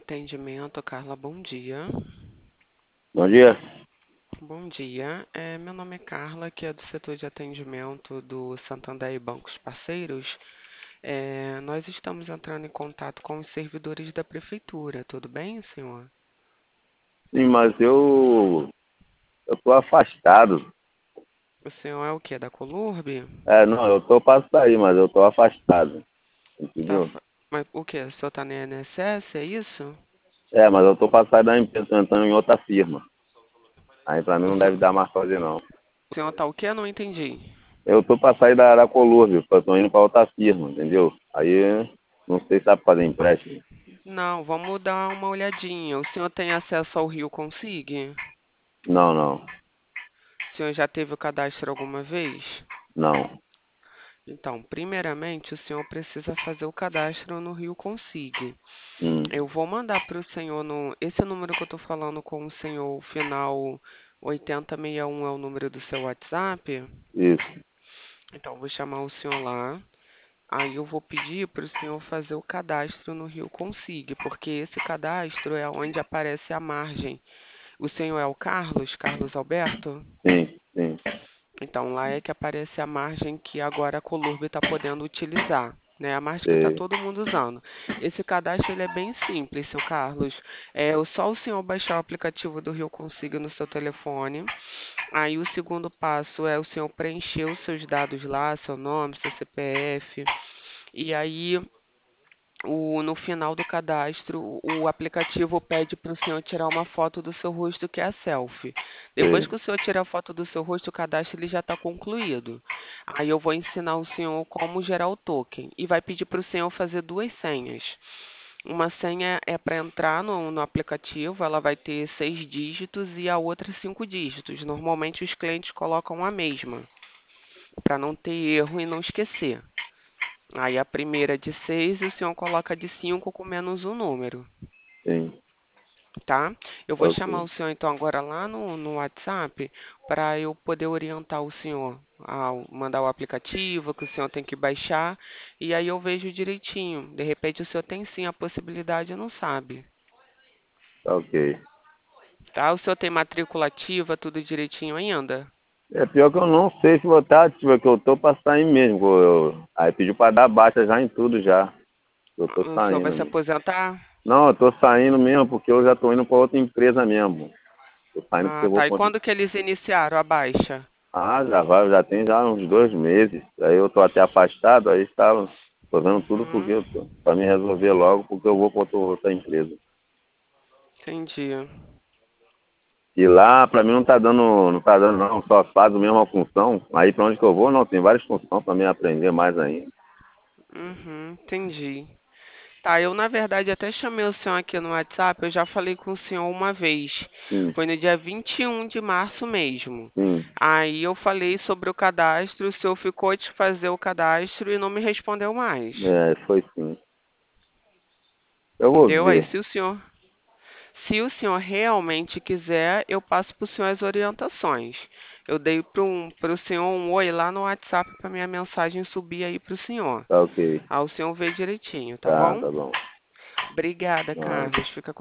Atendimento, Carla, bom dia. Bom dia. Bom dia. Meu nome é Carla, que é do setor de atendimento do Santander e Bancos Parceiros. Nós estamos entrando em contato com os servidores da prefeitura, tudo bem, senhor? Sim, mas eu tô afastado. O senhor é o quê, da Colurb? Não, eu tô para sair, mas eu tô afastado. Tá, Entendeu? mas o quê? O senhor tá na INSS, é isso? Mas eu tô para sair da empresa, tô entrando em outra firma. Aí pra mim O não senhor, deve dar mais fazer, não. o senhor tá o quê? Não entendi. Eu tô para sair da Colurb, eu tô indo para outra firma, entendeu? Aí não sei se dá pra fazer empréstimo. Não, vamos dar uma olhadinha. O senhor tem acesso ao Rio Consigue? Não, não, O senhor já teve o cadastro alguma vez? não. Então, primeiramente, o senhor precisa fazer o cadastro no Rio Consigue. Hum, Eu vou mandar para o senhor no. Esse número que eu estou falando com o senhor, o final 8061 é o número do seu WhatsApp. isso, Então, eu vou chamar o senhor lá. Aí eu vou pedir para o senhor fazer o cadastro no Rio Consigue, porque esse cadastro é onde aparece a margem. O senhor é o Carlos, Carlos Alberto? sim, sim, Então, lá é que aparece a margem que agora a Colurb está podendo utilizar, né? A margem que está sei, todo mundo usando. Esse cadastro ele é bem simples, seu Carlos. Só o senhor baixar o aplicativo do Rio Consigo no seu telefone. Aí o segundo passo é o senhor preencher os seus dados lá, seu nome, seu CPF. E aí no final do cadastro, o aplicativo pede para o senhor tirar uma foto do seu rosto, que é a selfie. Depois sei, que o senhor tirar a foto do seu rosto, o cadastro ele já está concluído. Aí eu vou ensinar o senhor como gerar o token e vai pedir para o senhor fazer duas senhas. Uma senha é para entrar no aplicativo, ela vai ter 6 dígitos e a outra 5 dígitos. Normalmente os clientes colocam a mesma, para não ter erro e não esquecer. Aí a primeira é de 6 e o senhor coloca de 5 com menos um número, sim, tá? Eu vou ok, chamar o senhor então agora lá no WhatsApp para eu poder orientar o senhor ao mandar o aplicativo que o senhor tem que baixar e aí eu vejo direitinho. De repente o senhor tem sim a possibilidade e não sabe, tá ok. tá? O senhor tem matrícula ativa, tudo direitinho ainda? É pior que eu não sei se vou estar ativa, que eu tô pra sair mesmo. Aí pediu pra dar baixa já em tudo já. Eu tô O senhor vai saindo se mesmo. aposentar? Não, eu tô saindo mesmo porque eu já tô indo pra outra empresa mesmo. Tô saindo porque Ah, eu vou tá. E conseguir. quando que eles iniciaram a baixa? Já tem já uns 2 meses. Aí eu tô até afastado, aí estava. Tô vendo tudo porque Uhum, eu tô. Pra me resolver logo, porque eu vou pra outra empresa. entendi. E lá, pra mim não tá dando não, só faz a mesma função. Aí pra onde que eu vou, não, tem várias funções pra mim aprender mais ainda. Uhum, entendi. Tá, eu na verdade até chamei o senhor aqui no WhatsApp, eu já falei com o senhor uma vez. Sim, Foi no dia 21 de março mesmo. sim. Aí eu falei sobre o cadastro, o senhor ficou de fazer o cadastro e não me respondeu mais. Foi sim. Eu vou Entendeu? Aí ver. se o senhor realmente quiser, eu passo para o senhor as orientações. Eu dei para o senhor um oi lá no WhatsApp para minha mensagem subir aí para o senhor. Tá ok. Aí o senhor vê direitinho, tá Tá, bom? tá bom. Obrigada, Não, Carlos. Fica